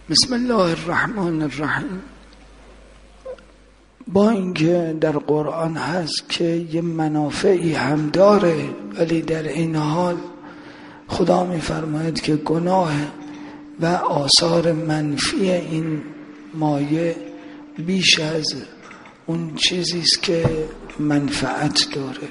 بسم الله الرحمن الرحیم. با اینکه در قرآن هست که یه منافعی هم داره، ولی در این حال خدا می‌فرماید که گناه و آثار منفی این مایه بیش از اون چیزی است که منفعت داره.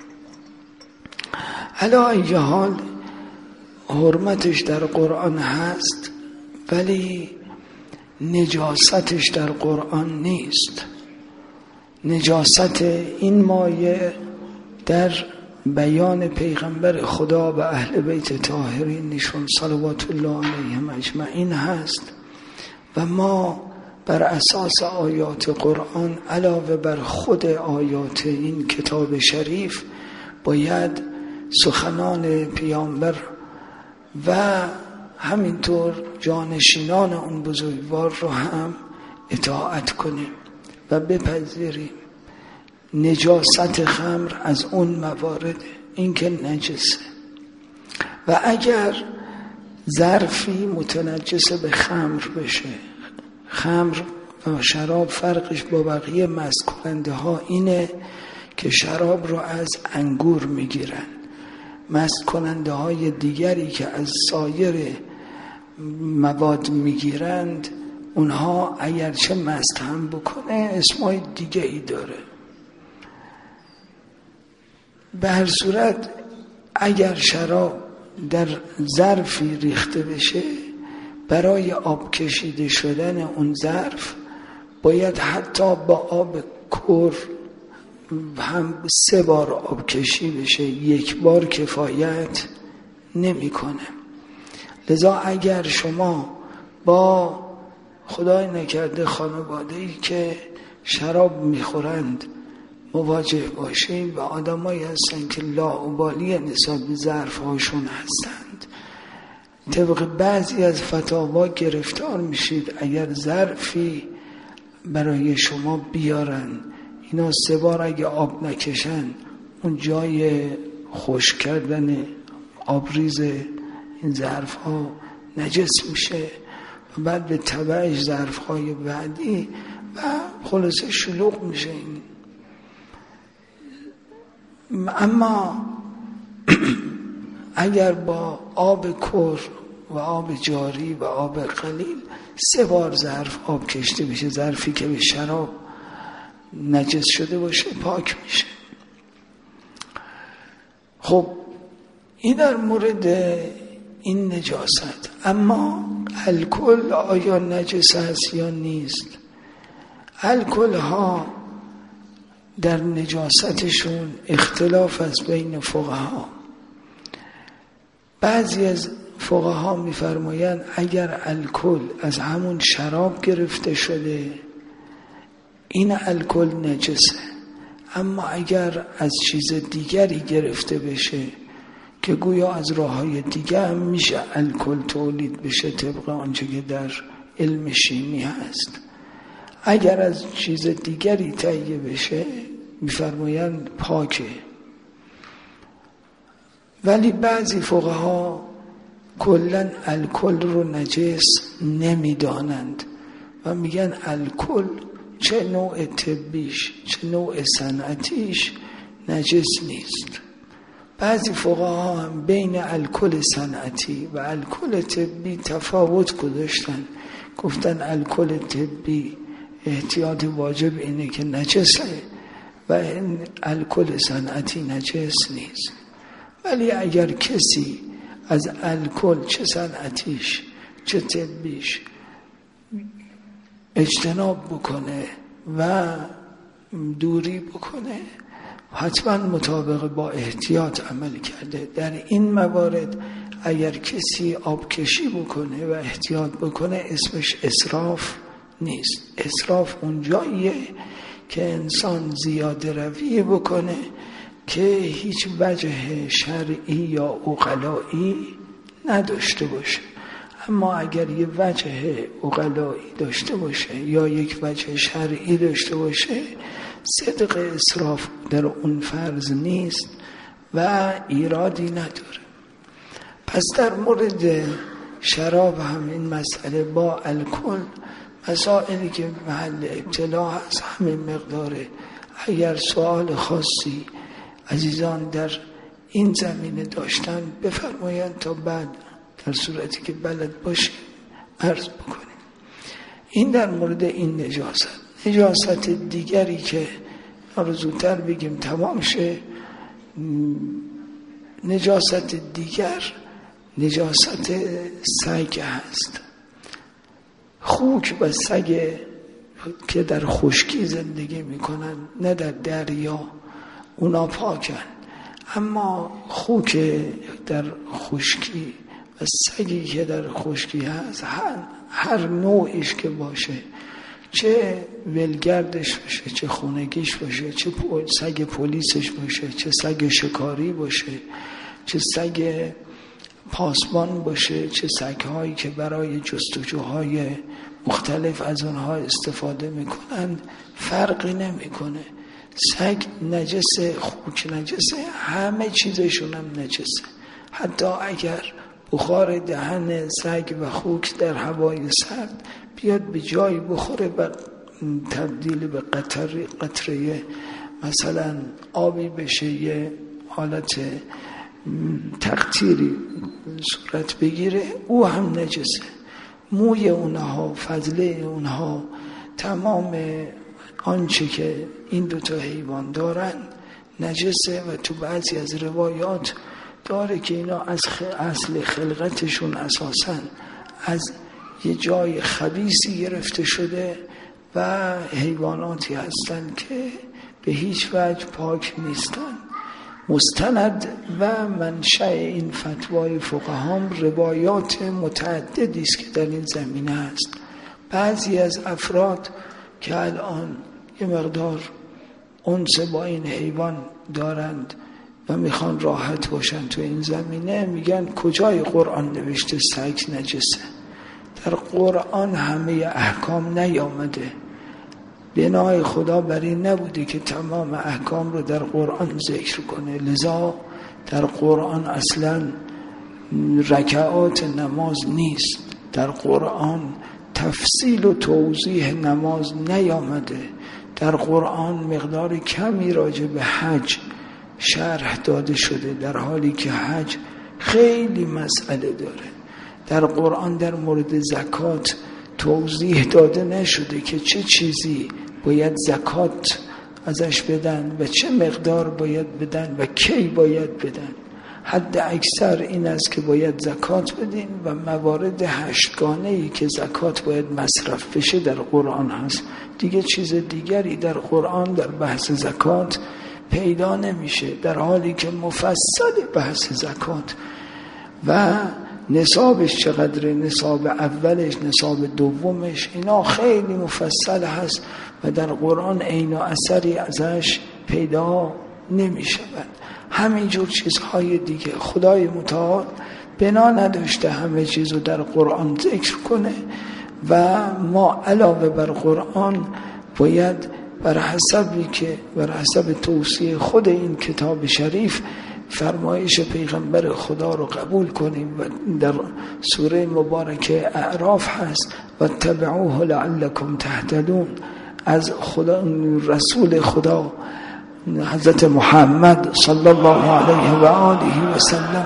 علی ای حال حرمتش در قرآن هست، ولی نجاستش در قرآن نیست. نجاست این مایه در بیان پیغمبر خدا و اهل بیت طاهرینشون صلوات الله علیهم اجمعین هست و ما بر اساس آیات قرآن علاوه بر خود آیات این کتاب شریف باید سخنان پیامبر و همینطور جانشینان اون بزرگوار رو هم اطاعت کنیم و بپذیریم. نجاست خمر از اون موارد، این که نجسه. و اگر ظرفی متنجس به خمر بشه، خمر و شراب فرقش با بقیه مست کننده ها اینه که شراب رو از انگور میگیرن، مست کننده های دیگری که از سایر مواد میگیرند اونها اگرچه مست هم بکنه اسمای دیگه ای داره. به هر صورت اگر شراب در ظرفی ریخته بشه، برای آب کشیده شدن اون ظرف باید حتی با آب کور هم 3 بار آب کشی بشه، 1 بار کفایت نمیکنه. لذا اگر شما با خدای نکرده خانواده‌ای که شراب میخورند مواجه باشید و آدمایی هستند که لاابالی نسبت به ظرف‌هاشون هستند، طبق بعضی از فتاوا گرفتار میشید. اگر ظرفی برای شما بیارن، اینا 3 بار اگه آب نکشن اون جای خشک کردن آبریز این ظرف ها نجس میشه و بعد به تبعش ظرف های بعدی و خلاصه شلوغ میشه این. اما اگر با آب کور و آب جاری و آب قلیل 3 بار ظرف آب کشته بشه، ظرفی که به شراب نجس شده باشه پاک میشه. خب این در مورد این نجاست. اما الکل آیا نجس است یا نیست؟ الکل ها در نجاستشون اختلاف است بین فقها. بعضی از فقها میفرمایند اگر الکل از همون شراب گرفته شده این الکل نجسه، اما اگر از چیز دیگری گرفته بشه که گویا از راه‌های دیگه هم میشه الکل تولید بشه طبق آنچه که در علم شیمی هست، اگر از چیز دیگری تهیه بشه میفرمایند پاکه. ولی بعضی فقها کلاً الکل رو نجس نمیدانند و میگن الکل چه نوع طبیش چه نوع صنعتیش نجس نیست. بعضی فقها هم بین الکل صنعتی و الکل طبی تفاوت گذاشتن، گفتن الکل طبی احتیاط واجب اینه که نجسه و این الکل صنعتی نجس نیست. ولی اگر کسی از الکل چه صنعتیش چه طبیش اجتناب بکنه و دوری بکنه حتما مطابق با احتیاط عمل کرده. در این موارد اگر کسی آب کشی بکنه و احتیاط بکنه اسمش اسراف نیست. اسراف اون جاییه که انسان زیاده روی بکنه که هیچ وجه شرعی یا عقلایی نداشته باشه. اما اگر یه وجه عقلایی داشته باشه یا یک وجه شرعی داشته باشه صدق اسراف در اون فرض نیست و ایرادی نداره. پس در مورد شراب هم این مسئله با الکل مسائلی که محل ابتلا هست همین مقداره. اگر سوال خاصی عزیزان در این زمینه داشتن بفرمایند تا بعد در صورتی که بلد باشیم عرض بکنیم. این در مورد این نجاست. نجاست دیگری که زودتر بگیم تمام شه، نجاست دیگر نجاست سگ هست. خوک و سگ که در خشکی زندگی میکنن نه در دریا، اونا پاکن، اما خوک در خشکی و سگی که در خشکی هست هر نوعش که باشه، چه ولگردش باشه، چه خونگیش باشه، چه سگ پلیسش باشه، چه سگ شکاری باشه، چه سگ پاسبان باشه، چه سگ‌هایی که برای جستجوهای مختلف از اونها استفاده میکنن، فرقی نمیکنه. سگ نجسه، خوک نجسه، همه چیزشون هم نجسه. حتی اگر بخار دهن سگ و خوک در هوای سرد بیاد به جایی بخوره و تبدیل به قطره مثلا آبی بشه، یه حالت تقطیری صورت بگیره، او هم نجسه. موی اونها، فضله اونها، تمام آنچه که این دوتا حیوان دارن نجسه. و تو بعضی از روایات داره که اینا از اصل خلقتشون اساساً از یه جای خبیثی گرفته شده و حیواناتی هستن که به هیچ وجه پاک نیستن. مستند و منشأ این فتوای فقهام روایات متعددی است که در این زمینه است. بعضی از افراد که الان یه مقدار انس با این حیوان دارند و میخوان راحت باشن تو این زمینه، میگن کجای قرآن نوشته سگ نجسه؟ در قرآن همه احکام نیامده. بنای خدا بر این نبوده که تمام احکام رو در قرآن ذکر کنه. لذا در قرآن اصلا رکعات نماز نیست. در قرآن تفصیل و توضیح نماز نیامده. در قرآن مقدار کمی راجع به حج شرح داده شده، در حالی که حج خیلی مسئله داره. در قرآن در مورد زکات توضیح داده نشده که چه چیزی باید زکات ازش بدن و چه مقدار باید بدن و کی باید بدن. حد اکثر این است که باید زکات بدین و موارد 8 گانه‌ای که زکات باید مصرف بشه در قرآن هست. دیگه چیز دیگری در قرآن در بحث زکات پیدا نمیشه، در حالی که مفصل بحث زکات و نصابش چقدره، نصاب اولش، نصاب دومش، اینا خیلی مفصل هست و در قرآن عین و اثری ازش پیدا نمی شود. همینجور چیزهای دیگه خدای متعال بنا نداشته همه چیزو در قرآن ذکر کنه و ما علاوه بر قرآن باید بر حسب توصیه خود این کتاب شریف فرمایش پیغمبر خدا رو قبول کنیم و در سوره مبارکه اعراف هست و تبعوه لعلکم تهتدون، از خدا رسول خدا حضرت محمد صلی الله علیه و آله و سلم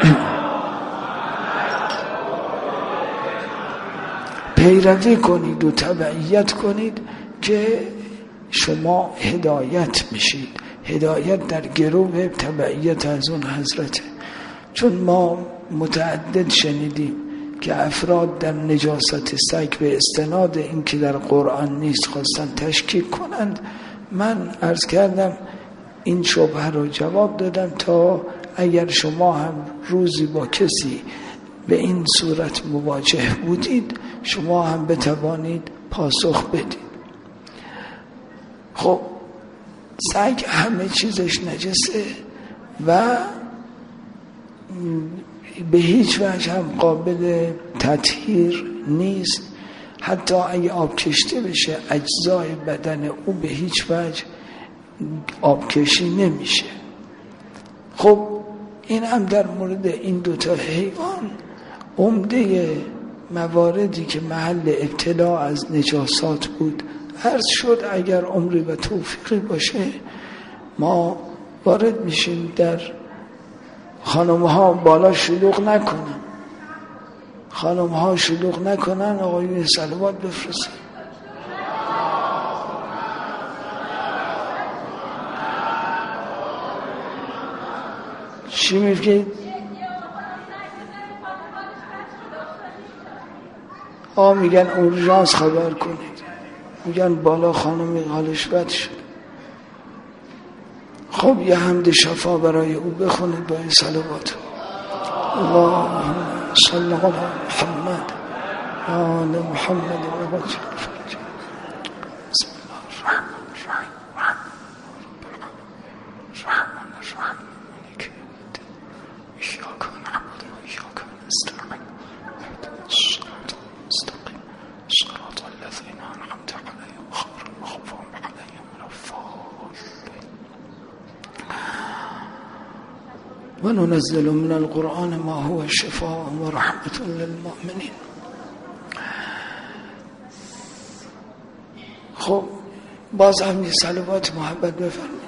پیروی کنید و تبعیت کنید که شما هدایت میشید. هدایت در گروه تبعیت از اون حضرته. چون ما متعدد شنیدیم که افراد در نجاست سگ به استناد این که در قرآن نیست خواستن تشکیک کنند. من عرض کردم این شبهه رو جواب دادم تا اگر شما هم روزی با کسی به این صورت مواجه بودید شما هم بتوانید پاسخ بدید. خب سگ همه چیزش نجسه و به هیچ وجه هم قابل تطهیر نیست. حتی اگه آب کشته بشه اجزای بدن او به هیچ وجه آب کشی نمیشه. خب این هم در مورد این دوتا حیوان عمده مواردی که محل ابتلا از نجاسات بود عرض شد. اگر عمری و توفیقی باشه ما وارد میشیم در خانم‌ها بالا شلوغ نکنن، خانم‌ها شلوغ نکنن، آقایون صلوات بفرستن. چی میگید؟ میگن اورژانس خبر کنید، میگن بالا خانمی حالش بد شد. خب یه حمد شفا برای او بخونید با این صلوات. اللهم صل علی محمد آل محمد و بارک فرج. بسم الله الرحمن الرحیم الرحمن الرحیم مالک یوم الدین ایاک نعبد و ایاک نستعین اهدنا الصراط المستقیم صراط الذین انعمت علیهم غیر المغضوب علیهم ولا الضالین. وننزل من القرآن ما هو شفاء و رحمة للمؤمنین. خب باز هم یه صلوات محبت بفرمایید.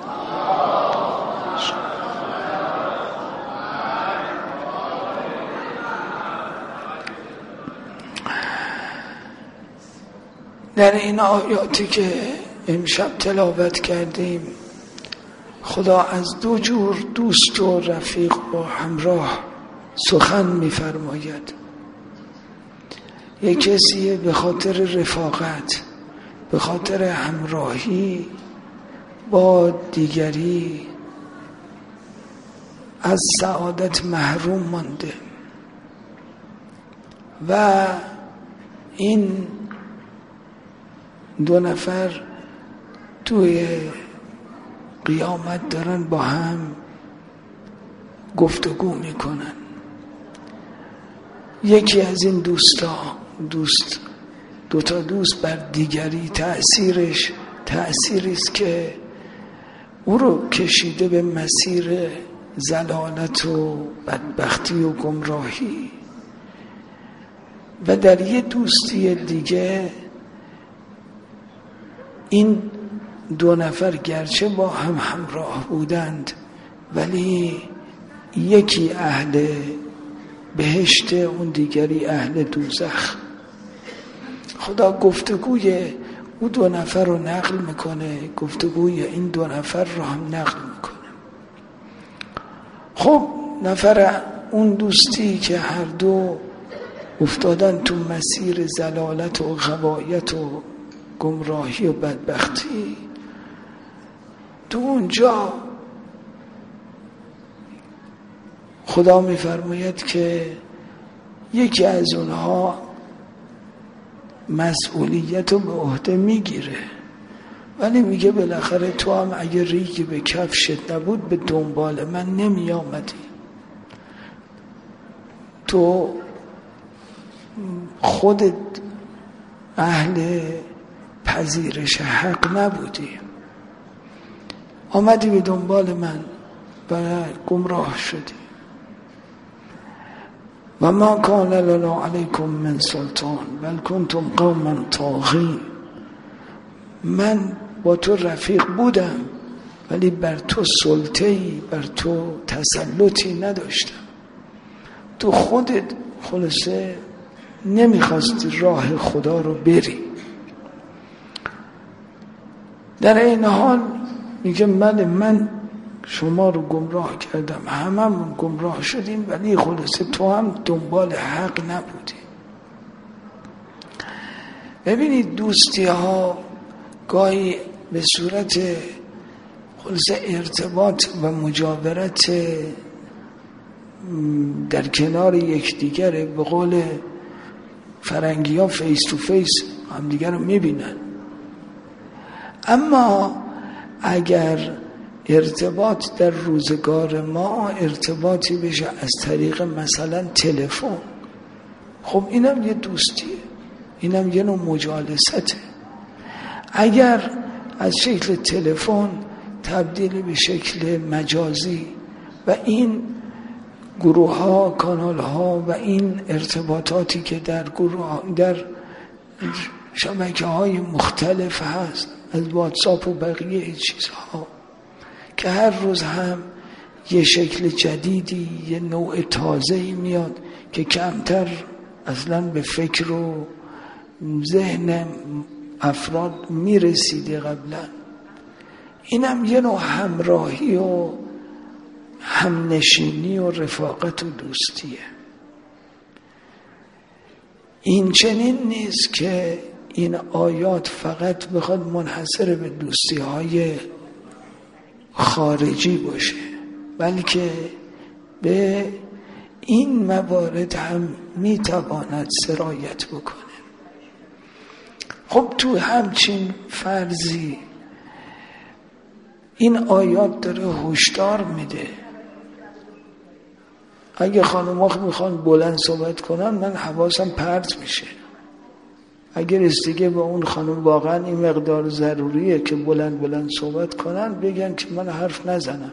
در این آیاتی که امشب تلاوت کردیم خدا از دو جور دوست و رفیق و همراه سخن می‌فرماید. یک کسی به خاطر رفاقت، به خاطر همراهی با دیگری از سعادت محروم مانده و این دو نفر توی قیامت دارن با هم گفتگو میکنن. یکی از این دوتا دوست بر دیگری تأثیری است که او رو کشیده به مسیر ضلالت و بدبختی و گمراهی، و در یه دوستی دیگه این دو نفر گرچه با هم همراه بودند ولی یکی اهل بهشت، اون دیگری اهل دوزخ. خدا گفتگوی اون دو نفر رو نقل میکنه، گفتگوی این دو نفر رو هم نقل میکنه. خب نفر اون دوستی که هر دو افتادن تو مسیر ضلالت و غوایت و گمراهی و بدبختی، تو اونجا خدا میفرماید که یکی از اونها مسئولیت رو به عهده میگیره، ولی میگه بالاخره تو هم اگه ریگی به کفشت نبود به دنبال من نمی آمدی، تو خودت اهل پذیرش حق نبودی، آمدی به دنبال من و گمراه شدی. و ما کان لنا علیکم من سلطان بل کنتم قوما طاغین. من با تو رفیق بودم ولی بر تو سلطه‌ای، بر تو تسلطی نداشتم، تو خودت خلاصه نمیخواستی راه خدا رو بری. در این حال میگه من شما رو گمراه کردم، هممون گمراه شدیم ولی خلاصه تو هم دنبال حق نبودی. ببینید دوستی ها گاهی به صورت خلاصه ارتباط و مجاورت در کنار یکدیگر، به قول فرنگی ها فیس تو فیس همدیگر رو میبینن. اما اگر ارتباط در روزگار ما ارتباطی بشه از طریق مثلا تلفن، خب اینم یه دوستیه، اینم یه نوع مجالسته. اگر از شکل تلفن تبدیل به شکل مجازی و این گروه ها، کانال ها و این ارتباطاتی که در در شبکه های مختلف هست، از واتساپ و بقیه چیزها، که هر روز هم یه شکل جدیدی، یه نوع تازه‌ای میاد که کمتر اصلا به فکر و ذهن افراد میرسیده قبلا. اینم یه نوع همراهی و همنشینی و رفاقت و دوستیه. این چنین نیست که این آیات فقط بخواد منحصر به دوستی های خارجی باشه، بلکه به این موارد هم میتواند سرایت بکنه. خب تو همچین فرضی این آیات داره هشدار میده. اگه خانوما میخوان بلند صحبت کنن، من حواسم پرت میشه. اگر استیگه با اون خانم واقعا این مقدار ضروریه که بلند صحبت کنن، بگن که من حرف نزنم.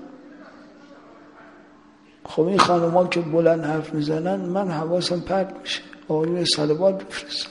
خب این خانوما که بلند حرف میزنن، من حواسم پرت میشه. آقایون صلوات بفرستن.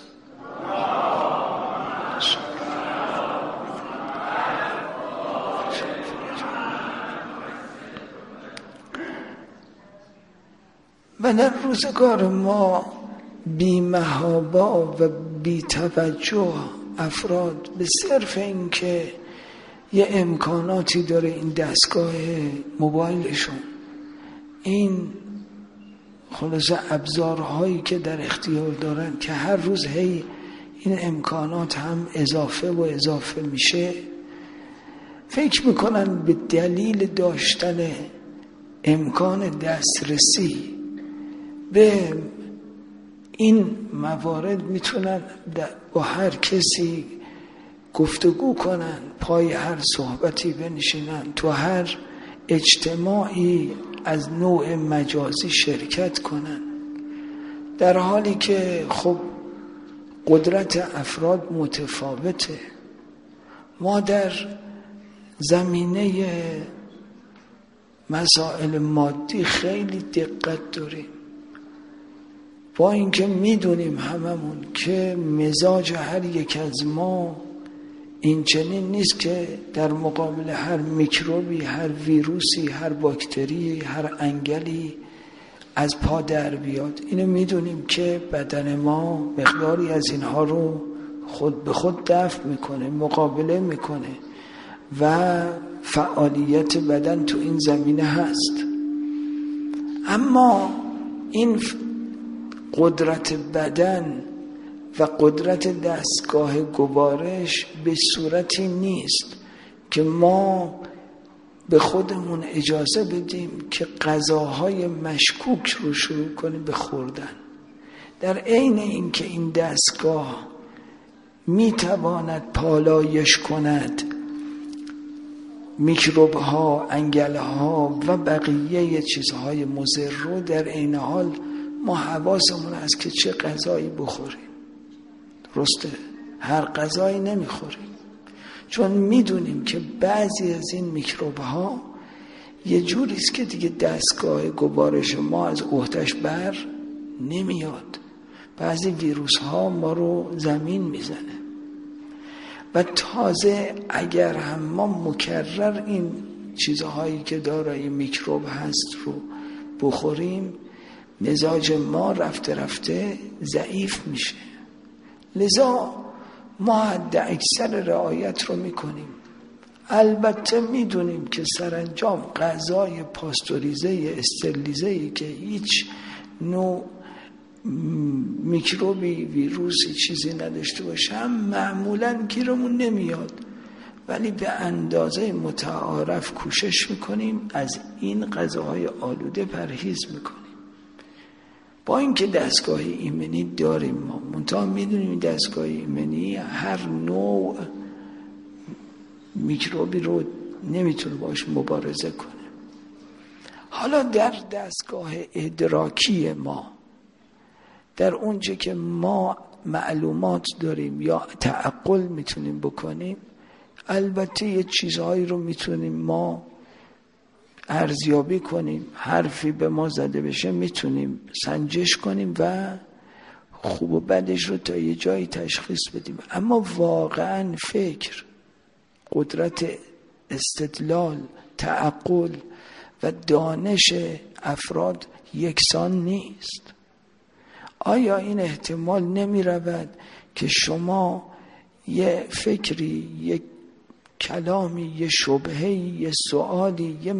و در روزگار ما بی‌محابا و بی‌توجه افراد به صرف این که یه امکاناتی داره این دستگاه موبایلشون، این خلاصه ابزارهایی که در اختیار دارن که هر روز هی این امکانات هم اضافه میشه، فکر میکنن به دلیل داشتن امکان دسترسی به این موارد میتونن با هر کسی گفتگو کنن، پای هر صحبتی بنشینن، تو هر اجتماعی از نوع مجازی شرکت کنن، در حالی که خب قدرت افراد متفاوته. ما در زمینه مسائل مادی خیلی دقت داریم، با اینکه میدونیم هممون که مزاج هر یک از ما این چنین نیست که در مقابل هر میکروبی، هر ویروسی، هر باکتری، هر انگلی از پا در بیاد. اینو میدونیم که بدن ما مقداری از اینها رو خود به خود دفع میکنه، مقابله میکنه و فعالیت بدن تو این زمینه هست. اما این قدرت بدن و قدرت دستگاه گوارش به صورتی نیست که ما به خودمون اجازه بدیم که غذاهای مشکوک رو شروع کنیم به خوردن، در عین اینکه این دستگاه میتواند پالایش کند میکروب ها، انگل ها و بقیه چیزهای مضر رو، در عین حال ما حواسمون هست که چه غذایی بخوریم. درسته؟ هر غذایی نمیخوریم، چون میدونیم که بعضی از این میکروب ها یه جوریست که دیگه دستگاه گوارش ما از عهده‌اش بر نمیاد. بعضی ویروس ها ما رو زمین میزنه و تازه اگر هم ما مکرر این چیزهایی که دارای میکروب هست رو بخوریم، مزاج ما رفته رفته ضعیف میشه. لذا ما حد اکثر رعایت رو میکنیم. البته میدونیم که سرانجام غذای پاستوریزه، استریلیزه‌ای که هیچ نوع میکروبی، ویروسی، چیزی نداشته باشه، هم معمولاً گیرمون نمیاد، ولی به اندازه متعارف کوشش میکنیم از این غذاهای آلوده پرهیز میکنیم. با اینکه دستگاه ایمنی داریم ما، منتها میدونیم دستگاه ایمنی هر نوع میکروبی رو نمیتونه باش مبارزه کنه. حالا در دستگاه ادراکی ما، در اونجا که ما معلومات داریم یا تعقل میتونیم بکنیم، البته یه چیزهایی رو میتونیم ما ارزیابی کنیم، حرفی به ما زده بشه میتونیم سنجش کنیم و خوب و بدش رو تا یه جایی تشخیص بدیم. اما واقعا فکر، قدرت استدلال، تعقل و دانش افراد یکسان نیست. آیا این احتمال نمی رود که شما یه فکری، یه کلامی، یه شبهه‌ای، یه سوالی، یه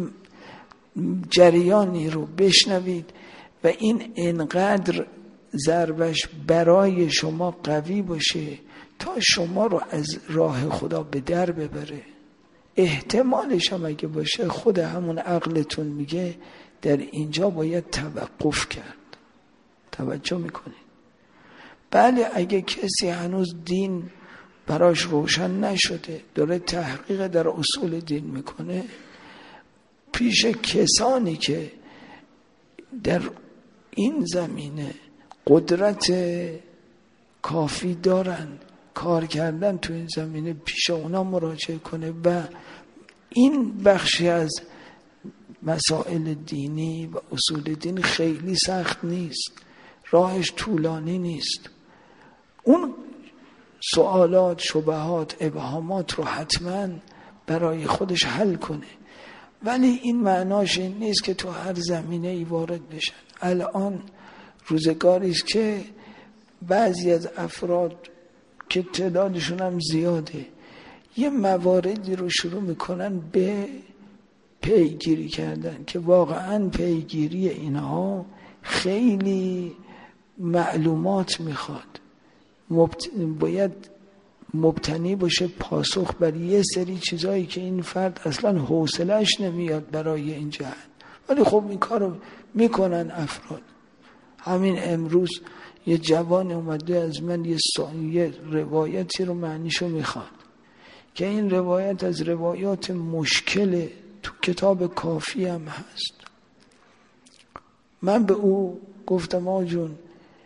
جریانی رو بشنوید و این انقدر ضربش برای شما قوی باشه تا شما رو از راه خدا به در ببره؟ احتمالش هم اگه باشه خود همون عقلتون میگه در اینجا باید توقف کرد. توجه میکنید؟ بله، اگه کسی هنوز دین براش روشن نشده، داره تحقیق در اصول دین میکنه، پیش کسانی که در این زمینه قدرت کافی دارن کار کردن تو این زمینه، پیش اونا مراجعه کنه و این بخشی از مسائل دینی و اصول دین خیلی سخت نیست، راهش طولانی نیست. اون سوالات، شبهات، ابهامات رو حتما برای خودش حل کنه، ولی این معناش این نیست که تو هر زمینه ای وارد بشن. الان روزگاری است که بعضی از افراد که تعدادشون هم زیاده یه مواردی رو شروع میکنن به پیگیری کردن که واقعا پیگیری اینها خیلی معلومات میخواد، باید مبتنی باشه پاسخ بر یه سری چیزایی که این فرد اصلا حوصله‌اش نمیاد برای این جهت، ولی خب این کار رو میکنن افراد. همین امروز یه جوان اومده از من یه روایتی رو معنیشو میخواد که این روایت از روایات مشکل تو کتاب کافی هم هست. من به او گفتم آقا جون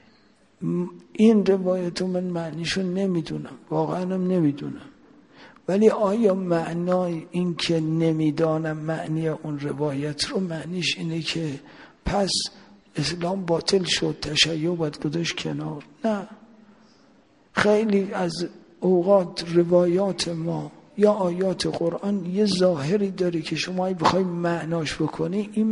این روایتو من معنیشو نمیدونم، واقعا هم نمیدونم، ولی آیا معنای این که نمیدانم معنی اون روایت رو معنیش اینه که پس اسلام باطل شد، تشیع باید گذاشت کنار؟ نه، خیلی از اوقات روایات ما یا آیات قرآن یه ظاهری داره که شما بخوای معناش بکنی این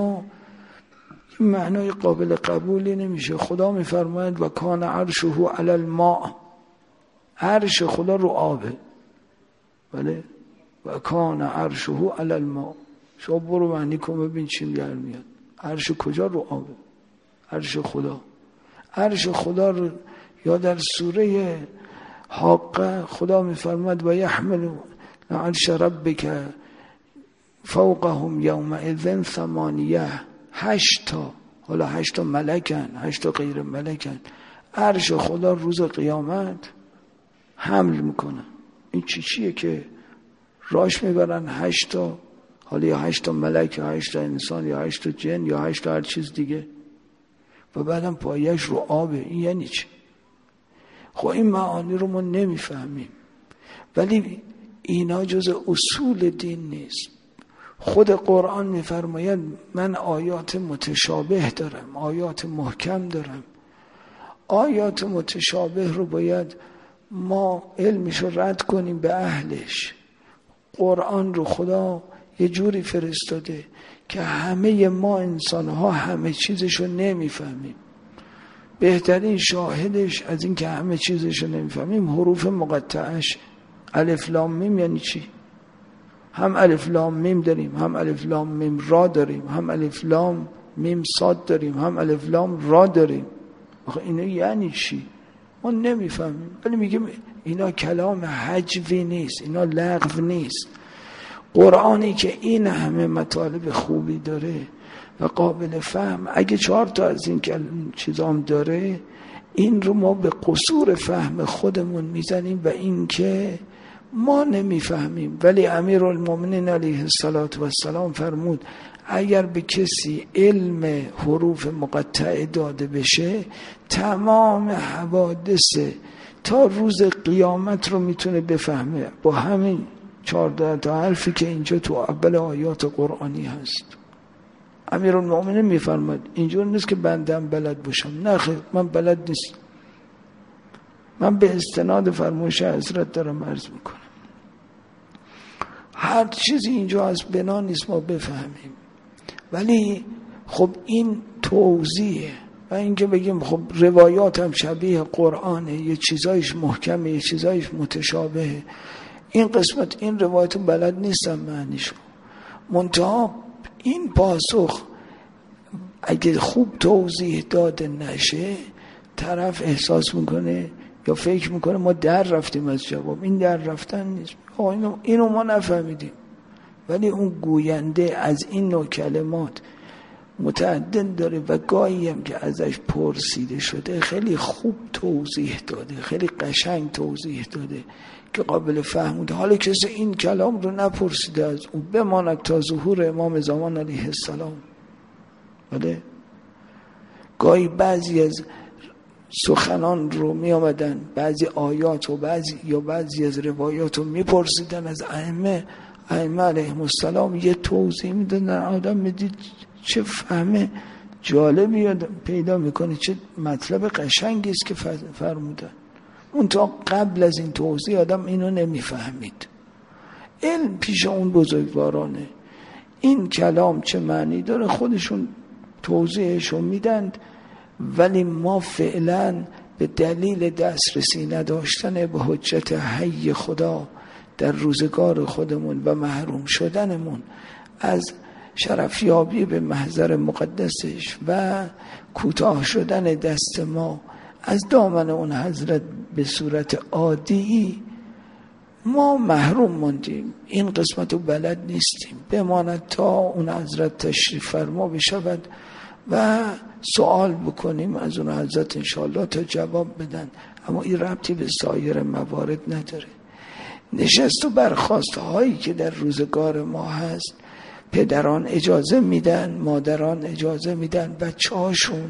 معنای قابل قبولی نمیشه. خدا میفرماید و کان عرشه علی الماء، عرش خدا رو آبه. بله، و کان عرشه علی الماء، شما برو معنی کن ببین چی در میاد. عرش کجا رو آبه؟ عرش خدا. عرش خدا رو یا در سوره حاقه خدا میفرماید و یحمل عرش ربک فوقهم یومئذ ثمانیه، 8 تا، حالا 8 تا ملکن، 8 تا غیر ملکن، عرش خدا روز قیامت حمل میکنن. این چیه که راش میبرن 8 تا، حالا یا 8 تا ملک یا 8 تا انسان یا 8 تا جن یا 8 تا هر چیز دیگه، و بعدم پایش رو آبه. این یعنی چی؟ خب این معانی رو ما نمیفهمیم، ولی اینا جز اصول دین نیست. خود قرآن میفرماید من آیات متشابه دارم، آیات محکم دارم. آیات متشابه رو باید ما علمش رو رد کنیم به اهلش. قرآن رو خدا یه جوری فرستاده که همه ما انسان‌ها همه چیزش رو نمیفهمیم. بهترین شاهدش از این که همه چیزش رو نمیفهمیم حروف مقطعش. الف لام میم یعنی چی؟ هم الف لام میم داریم، هم الف لام میم را داریم، هم الف لام میم صاد داریم، هم الف لام را داریم. آخه اینا یعنی چی؟ ما نمیفهمیم، ولی میگیم اینا کلام هجوی نیست، اینا لغو نیست. قرآنی که این همه مطالب خوبی داره و قابل فهم، اگه 4 تا از این چیزام داره، این رو ما به قصور فهم خودمون میزنیم و این که ما نمیفهمیم. ولی امیرالمومنین علیه السلام فرمود اگر به کسی علم حروف مقطعه داده بشه تمام حوادث تا روز قیامت رو میتونه بفهمه با همین 14 تا حرفی که اینجا تو اول آیات قرآنی هست. امیرالمؤمنین میفرماد اینجور نیست که بندم بلد باشم، نه خیر، من بلد نیست. من به استناد فرمایش حضرت دارم عرض میکنم. هر چیزی اینجا از بنا نیست ما بفهمیم، ولی خب این توضیحه. و اینکه بگیم خب روایات هم شبیه قرآنه، یه چیزایش محکمه یه چیزایش متشابهه، این قسمت این روایت بلد نیستم معنیشو. منتها این پاسخ اگه خوب توضیح داده نشه، طرف احساس میکنه یا فکر میکنه ما در رفتیم از جواب. این در رفتن نیست. اینو ما نفهمیدیم، ولی اون گوینده از این نوع کلمات متعدد داره و گاهی هم که ازش پرسیده شده خیلی خوب توضیح داده، خیلی قشنگ توضیح داده که قابل فهم بوده. حالا کسی این کلام رو نپرسیده از اون، بماند تا ظهور امام زمان علیه السلام. بله گاهی بعضی از سخنان رو می آمدن، بعضی آیات و بعضی از روایات رو می پرسیدن از ائمه علیهم السلام، یه توضیح می دادن. آدم می دید چه فهمه جالبی پیدا میکنه، چه مطلب قشنگی است که فرمودن. اون تا قبل از این توضیح آدم اینو نمیفهمید. علم پیش اون بزرگوارانه این کلام چه معنی داره خودشون توضیحشو میدند، ولی ما فعلا به دلیل دسترسی نداشتن به حجت حی خدا در روزگار خودمون و محروم شدنمون از شرفیابی به محضر مقدسش و کوتاه شدن دست ما از دامن اون حضرت به صورت عادی، ما محروم موندیم. این قسمت رو بلد نیستیم. بماند تا اون حضرت تشریف فرما بشود و سوال بکنیم از اون حضرت انشاءالله تا جواب بدن. اما این ربطی به سایر موارد نداره. نشست و برخاست هایی که در روزگار ما هست، پدران اجازه میدن، مادران اجازه میدن بچه هاشون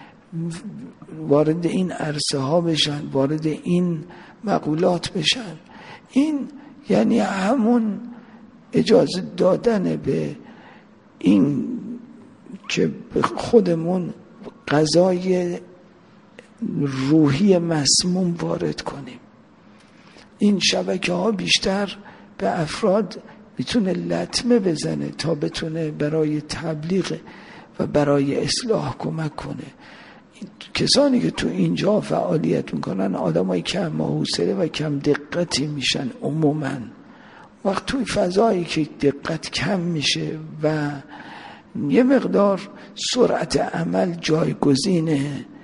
وارد این عرصه ها بشن، وارد این مقولات بشن. این یعنی همون اجازه دادن به این که به خودمون غذای روحی مسموم وارد کنیم. این شبکه ها بیشتر به افراد میتونه لطمه بزنه تا بتونه برای تبلیغ و برای اصلاح کمک کنه. کسانی که تو اینجا فعالیت میکنن آدمای کم حوصله و کم دقتی میشن. عموما وقت توی فضایی که دقت کم میشه و یه مقدار سرعت عمل جایگزین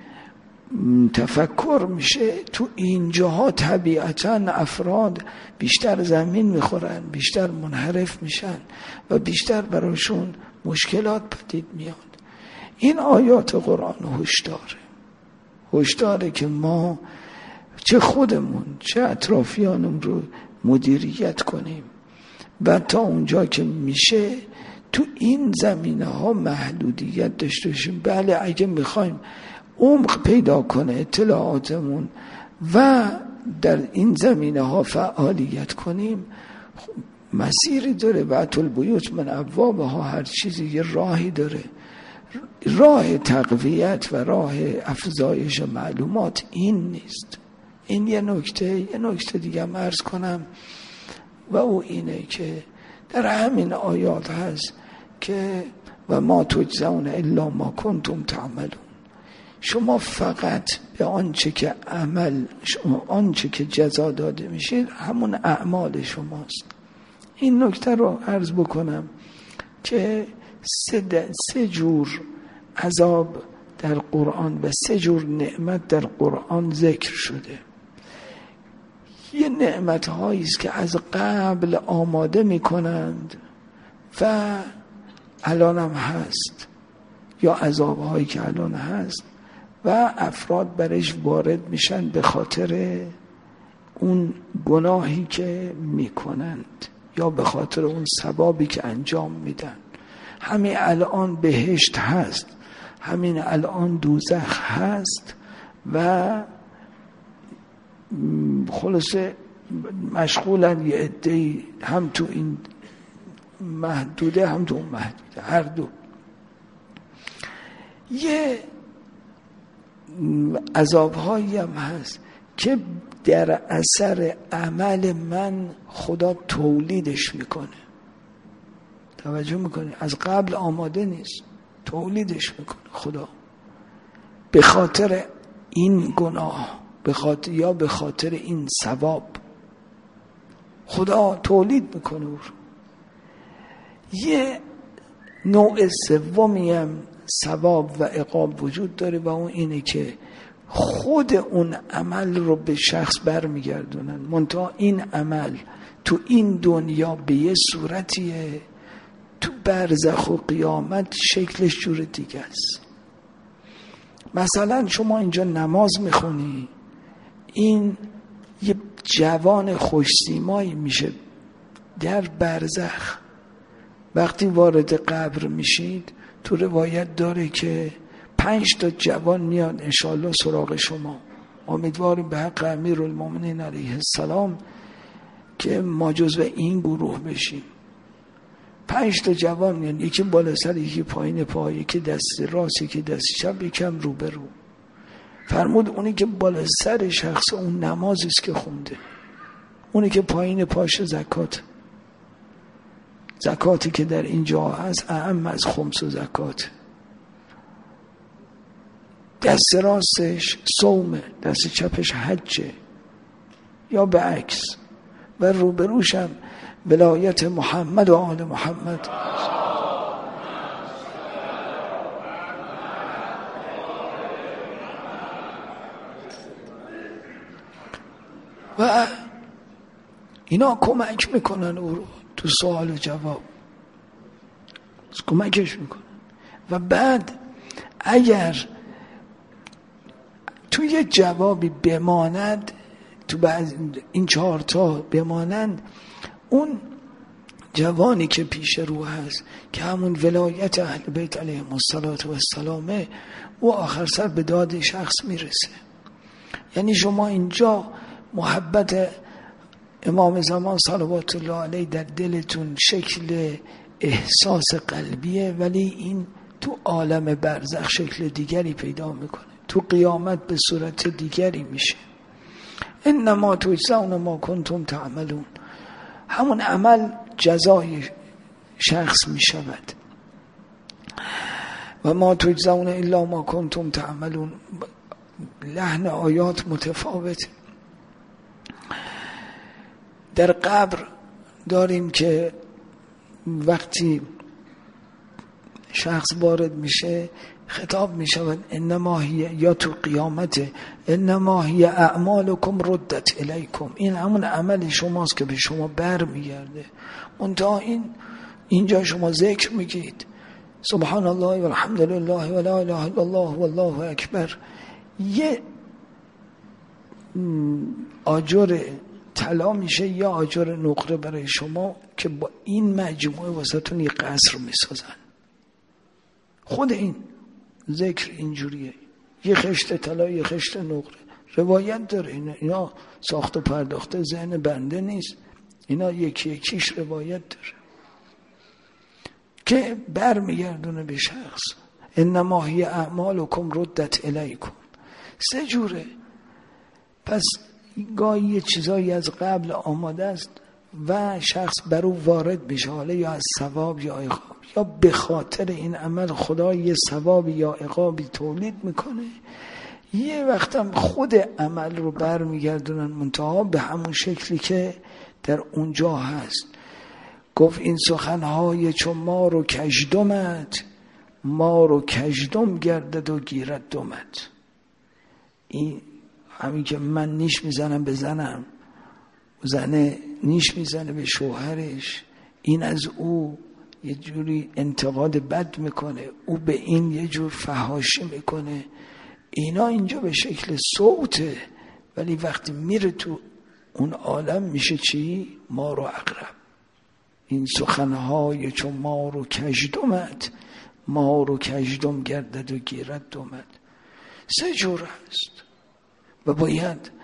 تفکر میشه، تو اینجاها طبیعتاً افراد بیشتر زمین میخورن، بیشتر منحرف میشن و بیشتر براشون مشکلات پدید میاد. این آیات قرآن هشداره که ما چه خودمون چه اطرافیانمون رو مدیریت کنیم و تا اونجا که میشه تو این زمینه ها محدودیت داشته باشیم. بله اگه میخوایم عمق پیدا کنه اطلاعاتمون و در این زمینه ها فعالیت کنیم، مسیری داره. وأتوا البیوت من ابوابها، هر چیزی یه راهی داره. راه تقویت و راه افزایش معلومات این نیست. این یه نکته دیگه هم عرض کنم و او اینه که در همین آیات هست که و ما تجزون الا ما کنتم تعملون. شما فقط به آنچه که آنچه که جزا داده میشه همون اعمال شماست. این نکته رو عرض بکنم که سه جور عذاب در قرآن و 3 جور نعمت در قرآن ذکر شده. یه نعمت هایی است که از قبل آماده میکنند و الان هم هست، یا عذاب هایی که الان هست و افراد برش وارد میشن به خاطر اون گناهی که میکنند یا به خاطر اون ثوابی که انجام میدن. همین الان بهشت هست، همین الان دوزخ هست و خلاصه مشغولن یه عده‌ای هم تو این محدوده هم تو اون محدوده، هر دو. یه عذاب‌هایی هم هست که در اثر عمل من خدا تولیدش میکنه. توجه میکنه؟ از قبل آماده نیست، تولیدش میکنه خدا به خاطر این گناه، به خاطر این ثواب خدا تولید میکنه. یه نوع سومی هم ثواب و عقاب وجود داره و اون اینه که خود اون عمل رو به شخص برمیگردونن، منتها این عمل تو این دنیا به یه صورتیه، تو برزخ و قیامت شکلش جور دیگه است. مثلا شما اینجا نماز میخونی، این یه جوان خوش‌سیمایی میشه در برزخ. وقتی وارد قبر میشید تو روایت داره که 5 تا جوان میاد انشاءالله سراغ شما. امیدواریم به حق امیرالمومنین علیه السلام که ما جزو این گروه بشیم. 5 تا جوان میان، یکی بالا سر، یکی پایین پا، یکی دست راست، یکی دست چپ، یکم رو به رو. فرمود اونی که بالا سر شخص اون نمازی است که خونده، اونی که پایین پاش زکاتی که در اینجا هست اهم از خمس و زکات. دست راستش صومه، دست چپش حجه یا به عکس، و روبروش هم ولایت محمد و آل محمد. و اینا کمک میکنن او رو تو سوال و جواب، کمکش میکنن. و بعد اگر توی یه جوابی بماند، تو بعض این 4 تا بمانند، اون جوانی که پیش رو هست که همون ولایت اهل بیت علیهم السلام، او آخر سر به داد شخص میرسه. یعنی شما اینجا محبت امام زمان صلوات الله علیه در دلتون شکل احساس قلبیه، ولی این تو عالم برزخ شکل دیگری پیدا میکنه، تو قیامت به صورت دیگری میشه. انما تجزون ما کنتم تعملون. همون عمل جزای شخص میشود. و ما تجزون الا ما کنتم تعملون. لحن آیات متفاوته. در قبر داریم که وقتی شخص وارد میشه خطاب میشود انما هی، یا تو قیامت انما هی اعمالکم ردت الیکم. این همون عمل شماست که به شما بر میگرده. منتها اینجا شما ذکر میگید سبحان الله و الحمد لله و لا اله الا الله والله اکبر، یه آجر طلا میشه یا آجر نقره برای شما که با این مجموعه واسهتون یه قصر میسازن. خود این ذکر اینجوریه، یه خشت طلا یه خشت نقره. روایت داره اینا ساخت و پرداخته ذهن بنده نیست، اینا یکی یکیش روایت داره که بر میگردونه به شخص. انما هی اعمالکم ردت الیکم. 3 جوره. پس گاهی یه چیزایی از قبل آماده است و شخص بر او وارد میشه، حالا یا از ثواب یا عقاب، یا به خاطر این عمل خدا یه ثواب یا عقابی تولید میکنه. یه وقتم خود عمل رو بر میگردونن منتها به همون شکلی که در اونجا هست. گفت این سخنهای چون ما رو کژدمت، ما رو کژدم گردد و گیرد دمت. این همین که من نیش میزنم به زنم، زنه نیش میزنه به شوهرش، این از او یه جوری انتقاد بد میکنه، او به این یه جور فحاشی میکنه. اینا اینجا به شکل صوته، ولی وقتی میره تو اون عالم میشه چی؟ ما رو عقرب. این سخنهای چون ما رو کژدمت، ما رو کژدم گردد و گیرد دمت. 3 جور هست و باید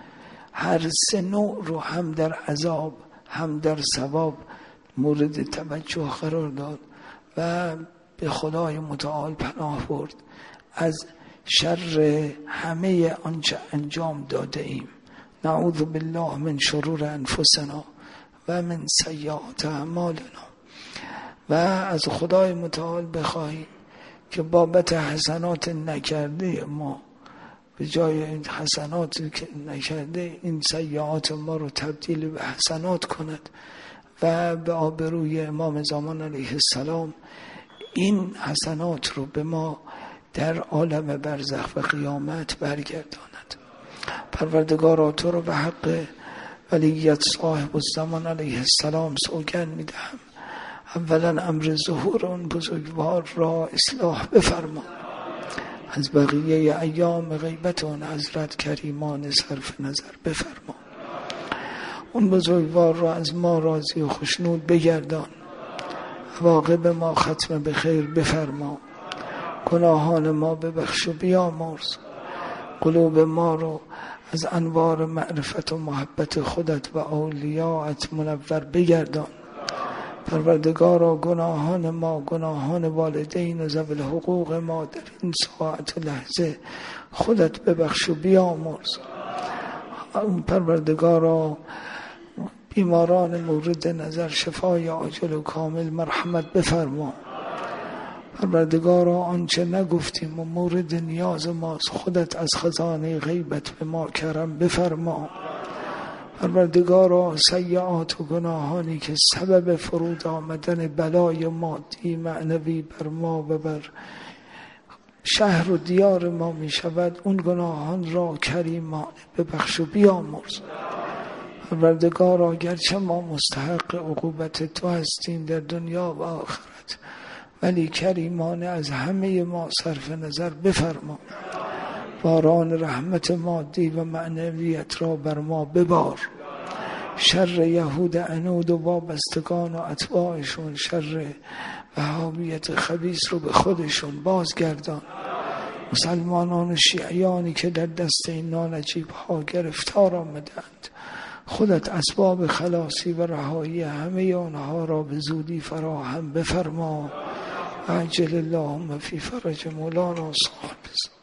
هر سه نوع رو هم در عذاب هم در ثواب مورد توجه قرار داد و به خدای متعال پناه برد از شر همه آنچه انجام داده ایم. نعوذ بالله من شرور انفسنا و من سیئات اعمالنا. و از خدای متعال بخواهیم که بابت حسنات نکرده ما، به جای این حسناتی که نکرده این سیئات ما رو تبدیل به حسنات کند و به آبروی امام زمان علیه السلام این حسنات رو به ما در عالم برزخ و قیامت برگرداند. پروردگارا تو رو به حق ولیت صاحب الزمان علیه السلام سوگند میدهم، اولا امر ظهور اون بزرگوار را اصلاح بفرما، از بقیه ایام غیبت اون حضرت کریمان صرف نظر بفرما، اون بزرگوار را از ما راضی و خوشنود بگردان، عواقب ما ختم به خیر بفرما، گناهان ما ببخش و بیامرز، قلوب ما رو از انوار معرفت و محبت خودت و اولیاءت منور بگردان. پروردگارا گناهان ما، گناهان والدین و ذوی الحقوق ما در این ساعت و لحظه خودت ببخش و بیامرز. پروردگارا بیماران مورد نظر شفای عاجل و کامل مرحمت بفرما. پروردگارا آنچه نگفتیم و مورد نیاز ماست خودت از خزانه غیبت به ما کرم بفرما. پروردگارا سیئات و گناهانی که سبب فرود آمدن بلای مادی معنوی بر ما و بر شهر و دیار ما می شود، اون گناهان را کریمانه ببخش و بیامرز. پروردگارا گرچه ما مستحق عقوبت تو هستیم در دنیا و آخرت، ولی کریمانه از همه ما صرف نظر بفرما. باران رحمت مادی و معنویت را بر ما ببار. شر یهود عنود و وابستگان و اتباعشون، شر وهابیت خبیث رو به خودشون بازگردان. مسلمانان و شیعیانی که در دست این نانجیب ها گرفتار آمدند، خودت اسباب خلاصی و رهایی همه آنها را به زودی فراهم بفرما. عجل اللهم فی فرج مولانا صاحب